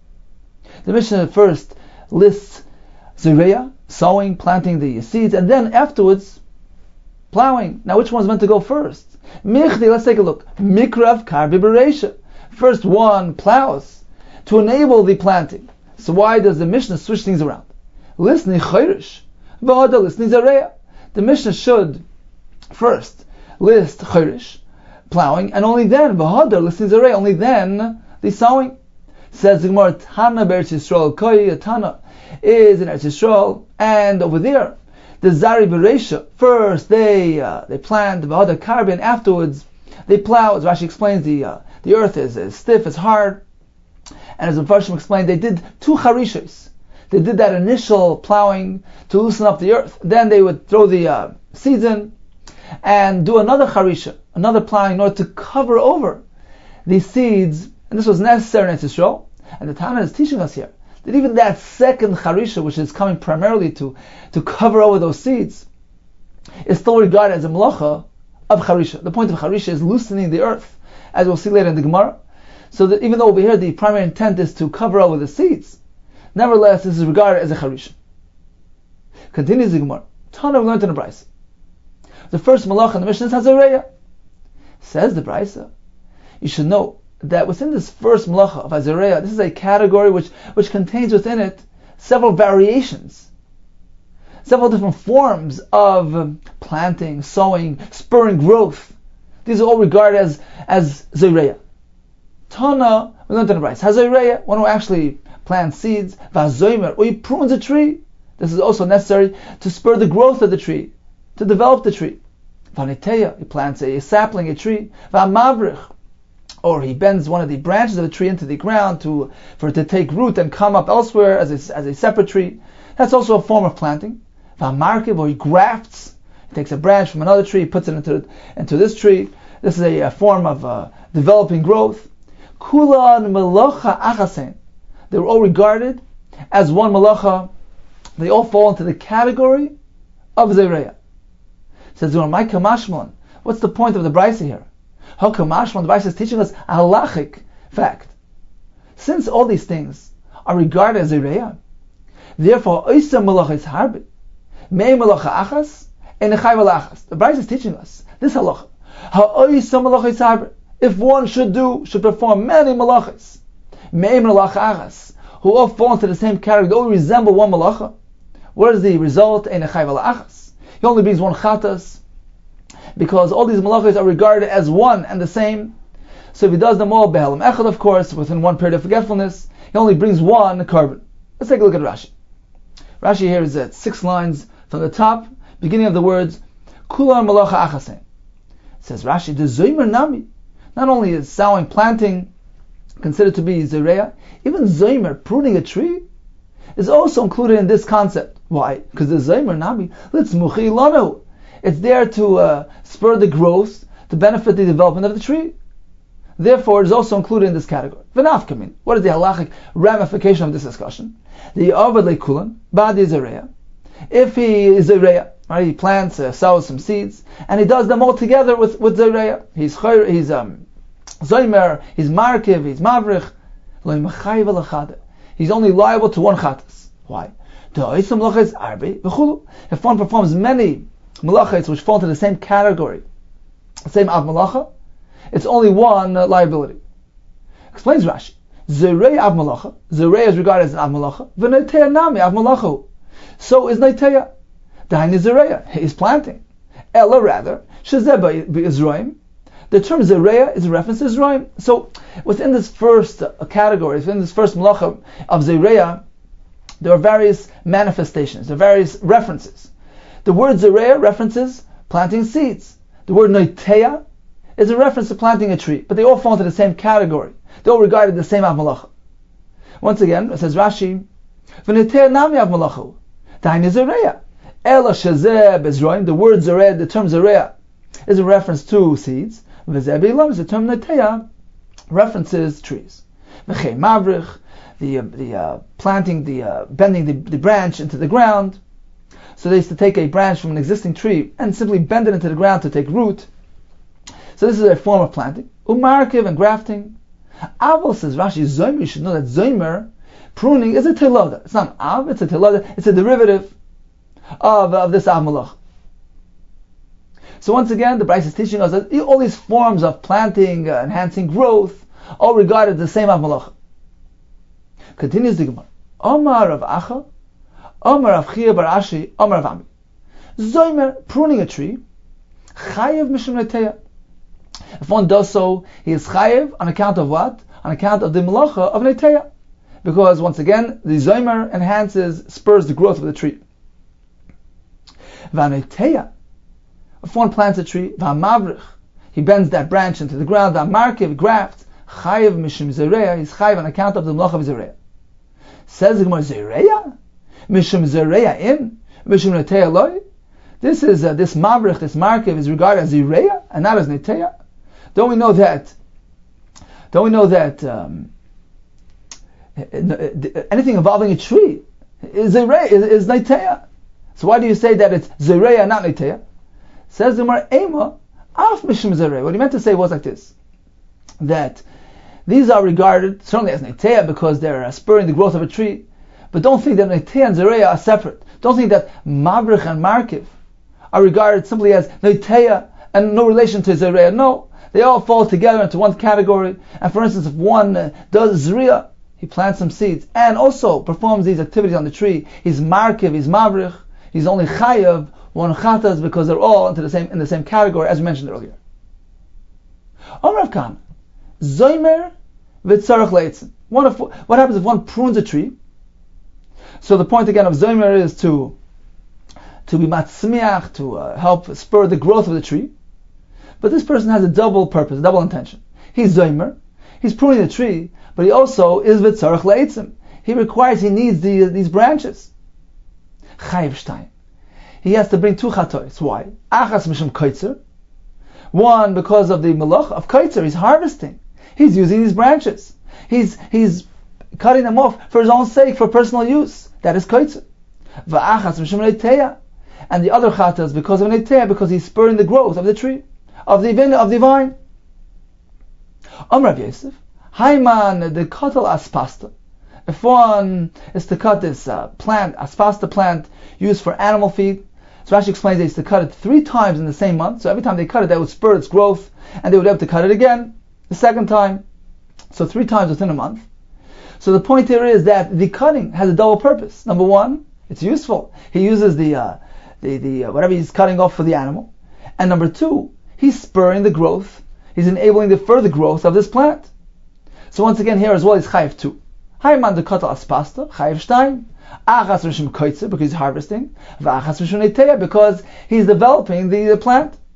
The Mishnah first lists Zereah, sowing, planting the seeds, and then afterwards, plowing. Now which one's meant to go first? Michdi, let's take a look. Mikrav karbi bereisha. First one plows to enable the planting. So why does the Mishnah switch things around? Listening chayrish, v'ada listening zareya. The Mishnah should first list chayrish, plowing, and only then v'ada listening zareya, only then the sowing. Says the Gemara, Tana be'Eretz Yisrael, Koi Tana is in Eretz Yisrael, and over there the zari bereisha. First they plant v'ada karbi, and afterwards they plow. As Rashi explains, the earth is stiff, it's hard. And as the Mepharshim explained, they did 2 charishos. They did that initial plowing to loosen up the earth. Then they would throw the seeds in and do another charisha, another plowing, in order to cover over the seeds. And this was necessary in Yisrael. And the Tana is teaching us here that even that second charisha, which is coming primarily to cover over those seeds, is still regarded as a malacha of charisha. The point of charisha is loosening the earth, as we'll see later in the Gemara. So that even though over here the primary intent is to cover over the seeds, nevertheless this is regarded as a charisha. Continues the Gemara. Tana we learned in the Brisa. The first malacha in the Mishnah is Hazareya. Says the Brisa, you should know that within this first malacha of Hazareya, this is a category which contains within it several variations, several different forms of planting, sowing, spurring growth. These are all regarded as Zereya. Tana, we learned in the Brisa, Hazareya, one who actually plants seeds, Vazoimer, or he prunes a tree. This is also necessary to spur the growth of the tree, to develop the tree. Vaniteya, he plants a sapling, a tree. Vamavrich, or he bends one of the branches of the tree into the ground for it to take root and come up elsewhere as a separate tree. That's also a form of planting. Vamarkiv, or he grafts. He takes a branch from another tree, puts it into this tree. This is a form of developing growth. Kulan melacha achasen. They were all regarded as one melacha. They all fall into the category of Zereya. Says Maika Mashmon. What's the point of the Brisa here? Haka Mashmon, the Brisa is teaching us a halachic fact. Since all these things are regarded as Zereya, therefore Oisa melacha is harbi. Mei melacha achas and echai velachas. The Brisa is teaching us this halacha. Ha'oisa melacha is harbi. If one should perform many malachas, mei melacha achas, who all fall into the same category, they all resemble one malacha. What is the result? Ein echai velachas. He only brings one chatas, because all these malachas are regarded as one and the same. So if he does them all behelam echad, of course, within one period of forgetfulness, he only brings one carbon. Let's take a look at Rashi. Rashi here is at 6 lines from the top, beginning of the words Kular malacha achasen. Says Rashi, the zoimer nami. Not only is sowing, planting considered to be Zereya, even Zomer, pruning a tree, is also included in this concept. Why? Because the Zomer Nami, Litzmuchi Lanu. It's there to spur the growth, to benefit the development of the tree. Therefore, it is also included in this category. V'nafkamin. What is the halachic ramification of this discussion? The Avad Leikulan, Badi Zereya. If he is Zereya, right, he plants, sows some seeds, and he does them all together with Zereya. He's Zomer, he's Markiv, he's Mavrich. He's only liable to one chatas. Why? If one performs many malachas which fall into the same category, the same av malacha, it's only one liability. Explains Rashi. Zerei av malacha. Zerei is regarded as an av malacha. V'neiteya nami av malacha. So is neiteya. Dahin is zereya. He is planting. Ella rather. Shezeh b'izroim. The term zereya is a reference to Izroim. So within this first category, within this first malacha of zereya, there are various manifestations. There are various references. The word zereya references planting seeds. The word neiteya is a reference to planting a tree, but they all fall into the same category. They all regarded the same av malacha. Once again, it says Rashi, "V'neiteya nami av malacha." Dahin zereya. Ela shezeh bezroim. The word zereya, the term zereya, is a reference to seeds. V'zeh beilam is the term neiteya, references trees. V'chei mavrich, the planting, bending the branch into the ground. So they used to take a branch from an existing tree and simply bend it into the ground to take root. So this is a form of planting. Umarkiv and grafting. Aval, says Rashi, Zomer, you should know that Zomer, pruning, is a teloda. It's not an av, it's a teloda. It's a derivative of this av malach. So once again, the Bryce is teaching us that all these forms of planting, enhancing growth, all regarded the same av malach. Continues the Gemara. Omar of Acha, Omar of Chia bar Ashi, Omar of Ami. Zomer, pruning a tree, chayev mishum neiteya. If one does so, he is chayev on account of what? On account of the malacha of neiteya. Because once again, the zomer enhances, spurs the growth of the tree. V'neiteya. If one plants a tree, v'amavrich, he bends that branch into the ground, v'amarkiv, grafts, chayev mishum zereya, he's chayev on account of the malacha of zereya. Says the Gemara, zereya? Mishum zereya in? Mishum neiteya loy? This is, this mavrich, this markiv is regarded as zereya and not as neiteya. Don't we know that anything involving a tree is neiteya? So why do you say that it's zereya, not neiteya? Says the Gemara, Ema, af mishum zereya. What he meant to say was like this, that these are regarded certainly as neiteya because they're spurring the growth of a tree, but don't think that neiteya and zereya are separate. Don't think that mavrich and markiv are regarded simply as neiteya and no relation to zereya. No, they all fall together into one category. And for instance, if one does zriya, he plants some seeds and also performs these activities on the tree, he's markiv, he's mavrich, he's only chayav one chatas because they're all in the same category as we mentioned earlier. Omar Khan, zomer v'tzarech leitzin. What happens if one prunes a tree? So the point again of zomer is to be matzmiach, to help spur the growth of the tree. But this person has a double purpose, a double intention. He's zomer, he's pruning the tree, but he also is v'tzarech leitzin. He needs these branches. Chayiv shtayim. He has to bring two chatois. Why? Achas mishum kaitzer. One, because of the malach of kaitzer, he's harvesting. He's using these branches. He's cutting them off for his own sake, for personal use. That is kaitzer. Va'achas mishum neiteya. And the other chata is because of neiteya, because he's spurring the growth of the tree, of the vine. Rav Yosef, Hayman the katal aspasta. If one is to cut this plant, aspasta plant, used for animal feed, so Rashi explains they used to cut it 3 times in the same month. So every time they cut it, that would spur its growth, and they would have to cut it again the second time. So 3 times within a month. So the point here is that the cutting has a double purpose. Number one, it's useful. He uses the whatever he's cutting off for the animal, and number two, he's spurring the growth. He's enabling the further growth of this plant. So once again, here as well is chayiv 2. Hayman the katal aspasta, chayiv shtayim. Achas mishum kaitzer, because he's harvesting. V'achas mishum neiteya, because he's developing the plant.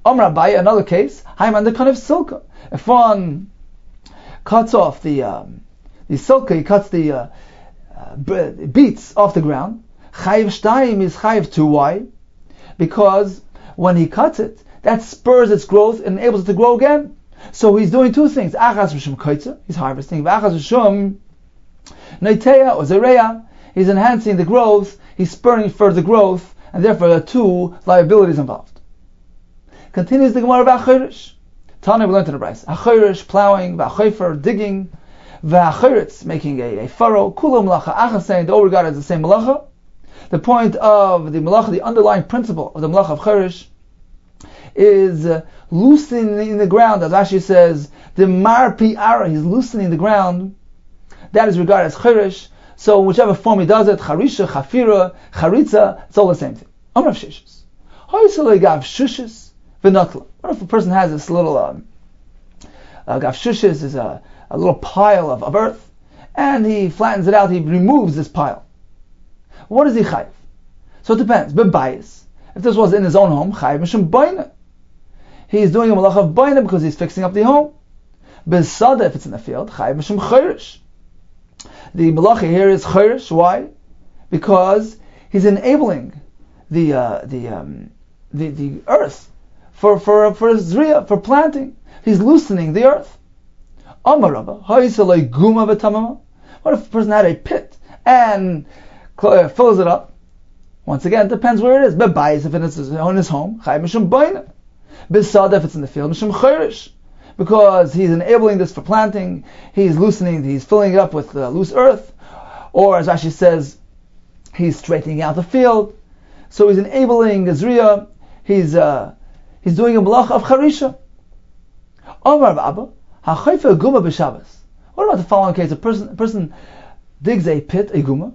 Amr Abaye, another case, Haiman the kind of silka. If one cuts off the silka, he cuts the beets off the ground. Chayiv Shtayim is Chayiv 2. Why? Because when he cuts it, that spurs its growth and enables it to grow again. So he's doing two things. Achas Rishum Koitzer, he's harvesting. Achas Rishum Neiteya or Zereya, he's enhancing the growth, he's spurring further growth, and therefore there are two liabilities involved. Continues the Gemara about Chayrish. Tana, we learned in the Bryce. Achayrish, plowing, V'achayfer, digging, V'achayritz, making a furrow, Kula Malacha, Achas, saying, all regarded as the same Malacha. The point of the Malacha, the underlying principle of the Malacha of Chayrish, is loosening the ground, as Rashi says, the Marpi Ara, he's loosening the ground. That is regarded as Chayrish. So whichever form he does it, Charisha, Chafira, Charitza, it's all the same thing. Amr of Shishis. Gav Shushis, V'notla. What if a person has this little, Gav Shushis is a little pile of earth, and he flattens it out, he removes this pile. What is he chayiv? So it depends. Bebayis. If this was in his own home, chayiv mishum baina. He's doing a malacha of baina because he's fixing up the home. Besada, if it's in the field, chayiv mishum chayrish. The malacha here is chayrish. Why? Because he's enabling the earth for zriya, for planting. He's loosening the earth. Amarabba, ha'yisalei guma v'tamama. What if a person had a pit and fills it up? Once again, it depends where it is. Bebayis, if it's in his home, chayiv mishum baina. Besada, if it's in the field, mishum chayrish. Because he's enabling this for planting, he's loosening, he's filling it up with loose earth, or as Rashi says, he's straightening out the field. So he's enabling Zriya, he's doing a malach of charisha. Omar Abba, ha'chayfa guma b'Shabbos. What about the following case? A person digs a pit, a guma.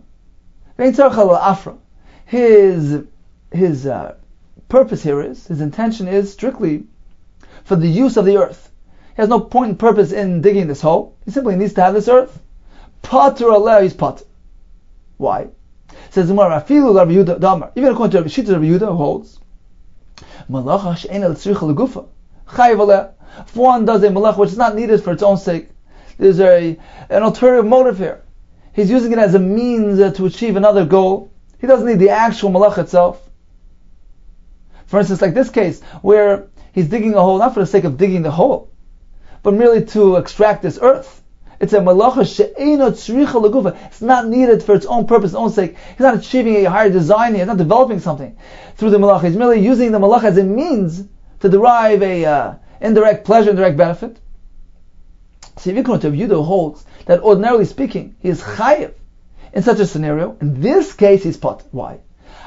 His purpose here is, his intention is strictly for the use of the earth. He has no point and purpose in digging this hole. He simply needs to have this earth. Pater aleh, he's pater. Why? Says the Gemara, afilu Rabbi Yehuda damar. Even according to Rabbi Shita, Rabbi Yehuda holds malacha she'ena l'tzricha legufa chayiv aleh. If one does a malacha which is not needed for its own sake, there's an ulterior motive here. He's using it as a means to achieve another goal. He doesn't need the actual malacha itself. For instance, like this case, where he's digging a hole not for the sake of digging the hole, but merely to extract this earth. It's a malacha she'ena tzricha legufa. It's not needed for its own purpose, its own sake. He's not achieving a higher design here. He's not developing something through the malacha. He's merely using the malacha as a means to derive a indirect pleasure, indirect benefit. So Yivikron to Yehuda holds that ordinarily speaking, he is chayiv in such a scenario. In this case, he's pot. Why?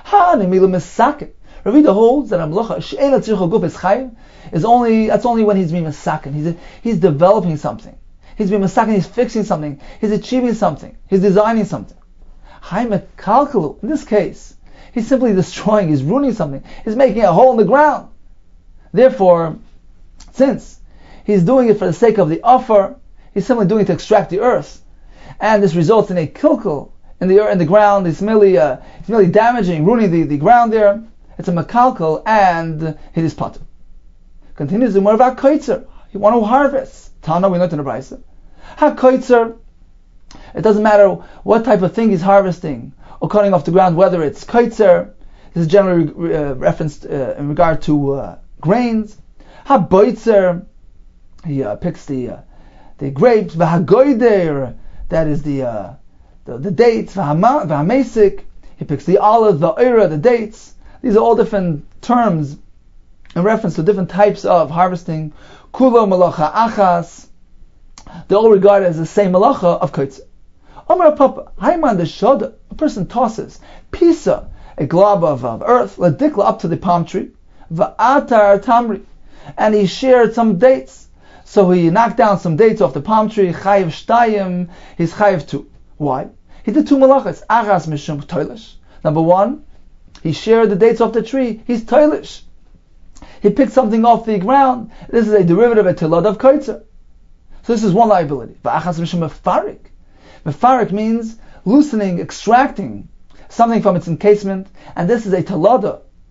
Rav Yehuda holds that a malacha she'ena tzricha legufa is chayiv. That's only when he's being masakin. He's developing something. He's being masakin, he's fixing something, he's achieving something, he's designing something. In this case, he's simply destroying, he's ruining something, he's making a hole in the ground. Therefore, since he's doing it for the sake of the offer, he's simply doing it to extract the earth, and this results in a kilkel in the ground. It's merely damaging, ruining the ground there. It's a makalkel, and it is potter. Continues the more about koitzer. You want to harvest. Tana, we learned in the Brisa. Ha-koitzer, it doesn't matter what type of thing he's harvesting or cutting off the ground, whether it's koitzer, this is generally referenced in regard to grains. Ha-boitzer, he picks the grapes. Va-ha-goider, that is the dates. Va-ha-mesik, he picks the olive, the oira, the dates. These are all different terms in reference to different types of harvesting. Kulo malacha achas. They're all regarded as the same malacha of koitzer. Amar Papa, Haiman the shoda. A person tosses pisa, a glob of earth, ladikla up to the palm tree, va'atar tamri, and he shared some dates. So he knocked down some dates off the palm tree. Chayiv shtayim, he's chayiv 2. Why? He did 2 malachas. Achas mishum toilish. Number 1, he shared the dates off the tree. He's toilish. He picked something off the ground. This is a derivative of tilad of koitzer. So this is one liability. Va'achas mishum mefarik. Mefarik means loosening, extracting something from its encasement, and this is a talada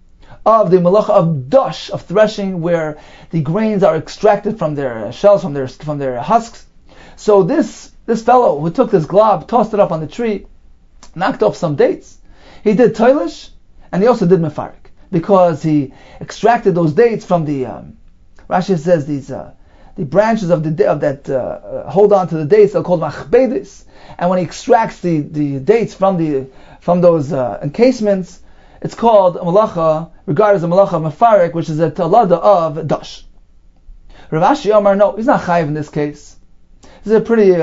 of the malacha of dash, of threshing, where the grains are extracted from their shells, from their husks. So this fellow who took this glob, tossed it up on the tree, knocked off some dates. He did toilish, and he also did mefarik, because he extracted those dates from the Rashi says the branches of that hold on to the dates are called machbedis, and when he extracts the dates from those encasements, it's called a malacha, regarded as a malacha mefarik, which is a talada of dash. Rav Ashi Omar, no, he's not chayiv in this case. This is a pretty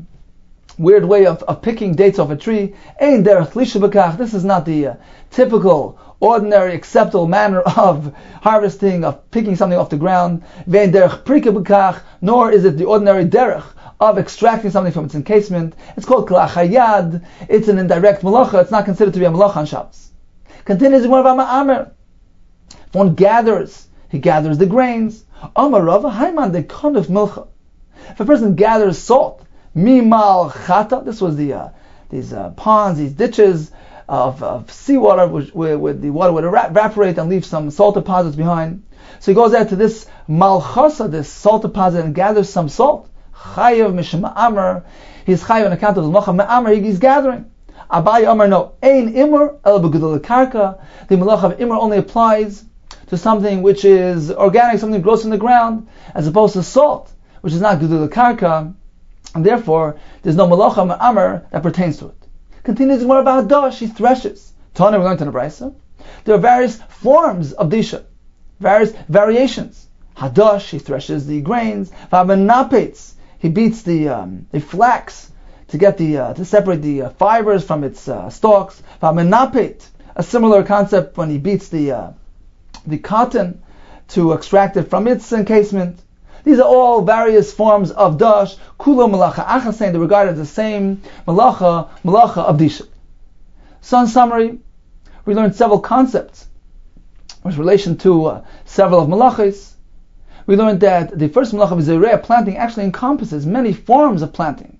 weird way of picking dates off a tree. Ein derech lisha b'kach. This is not the typical, ordinary, acceptable manner of harvesting, of picking something off the ground. Vein derech prika b'kach. Nor is it the ordinary derech of extracting something from its encasement. It's called kalach hayad. It's an indirect malacha. It's not considered to be a malacha on Shabbos. Continues in one of Amar. If one gathers, he gathers the grains. Amar Rava Haiman de konef milcha. If a person gathers salt, mimal chata, this was these ponds, these ditches of seawater, where the water would evaporate and leave some salt deposits behind. So he goes out to this malchasa, this salt deposit, and gathers some salt. Chayav mishma amar, he's chayav on account of the malacha me'amar, he's gathering. Abai Amar, no, ein imur el begudul karka. The malacha of imur only applies to something which is organic, something grows in the ground, as opposed to salt, which is not gudul karka, and therefore there's no malacha me'amar that pertains to it. Continues more about dash, he threshes. Tana, we're going to the Brisa. There are various forms of disha, various variations. Hadash, he threshes the grains. V'amenapetz, he beats the flax to get to separate the fibers from its stalks. V'amenapet, a similar concept when he beats the cotton to extract it from its encasement. These are all various forms of dash. Kula malacha achasein, they regard as the same malacha of disha. So in summary, we learned several concepts with relation to several of malachas. We learned that the first malacha of zirei planting actually encompasses many forms of planting.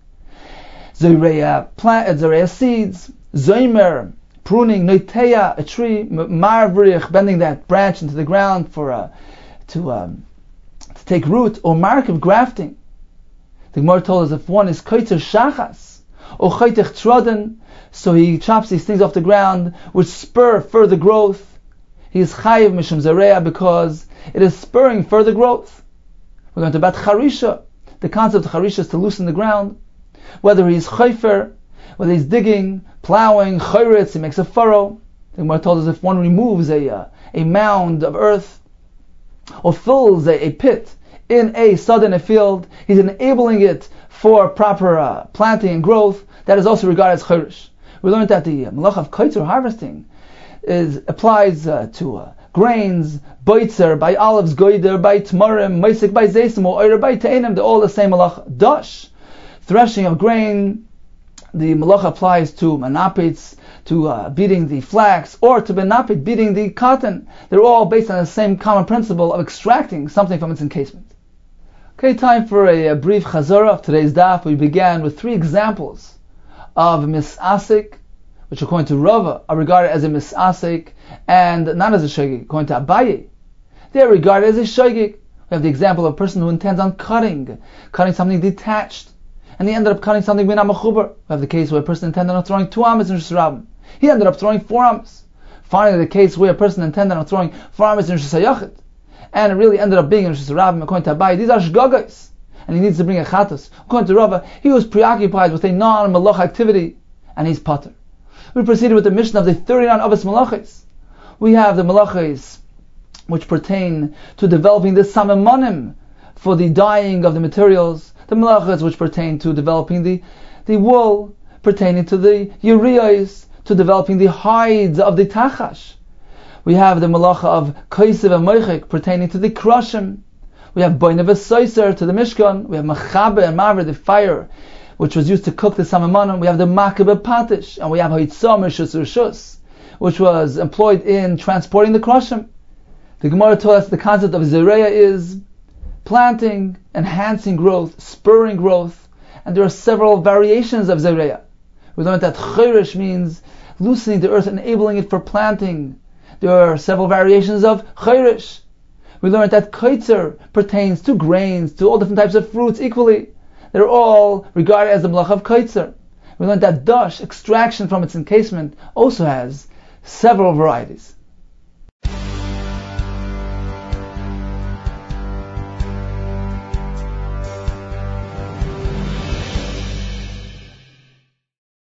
Zirei seeds, zoimer, pruning, noiteya, a tree, marvrich, bending that branch into the ground for to take root, or markiv, grafting. The Gemara told us if one is koiter shachas or koiter troden, so he chops these things off the ground which spur further growth, he is chayiv mishum zareya because it is spurring further growth. We're going to about charisha. The concept of charisha is to loosen the ground. Whether he's chayfer, whether he's digging, plowing, chayritz, he makes a furrow. The Gemara told us if one removes a mound of earth or fills a pit in a sudden field, he's enabling it for proper planting and growth. That is also regarded as chayrish. We learned that the malach of koitzer, harvesting, applies to grains, boitzer, by olives, goider, by tmarim, meisik, by zaysim, or oirer, by te'enim. They're all the same malach. Dash, threshing of grain, the malach applies to manapits, to beating the flax, or to benapit, beating the cotton. They're all based on the same common principle of extracting something from its encasement. Okay, time for a brief chazara of today's daf. We began with 3 examples of misasik, which according to Rava are regarded as a misasik and not as a shogeg. According to Abaye, they are regarded as a shogeg. We have the example of a person who intends on cutting something detached, and he ended up cutting something bin amachuber. We have the case where a person intended on throwing 2 amas in Rosh Hashanah. He ended up throwing 4 amas. Finally, the case where a person intended on throwing 4 amas in Rosh Hashanah, and it really ended up being in Rosh Hashanah. According to Abaye, these are shgagos, and he needs to bring a chatos. According to Rava, he was preoccupied with a non-malach activity, and he's pater. We proceeded with the mission of the 39 Avos Malachos. We have the Malachos which pertain to developing the samamonim for the dyeing of the materials, the Malachos which pertain to developing the wool, pertaining to the Urias, to developing the hides of the Tachash. We have the Malacha of Kaisev and Moichek pertaining to the Krashim. We have Boinav Soiser to the Mishkan. We have Machabe and Maver, the fire which was used to cook the samamonim. We have the Makabe Patish, and we have Haitzah Rishus Rishus, which was employed in transporting the Krashim. The Gemara told us the concept of Zereya is planting, enhancing growth, spurring growth, and there are several variations of Zereya. We learned that Chayrish means loosening the earth, enabling it for planting. There are several variations of chayrish. We learned that kaitzer pertains to grains, to all different types of fruits equally. They're all regarded as the melacha of kaitzer. We learned that dash, extraction from its encasement, also has several varieties.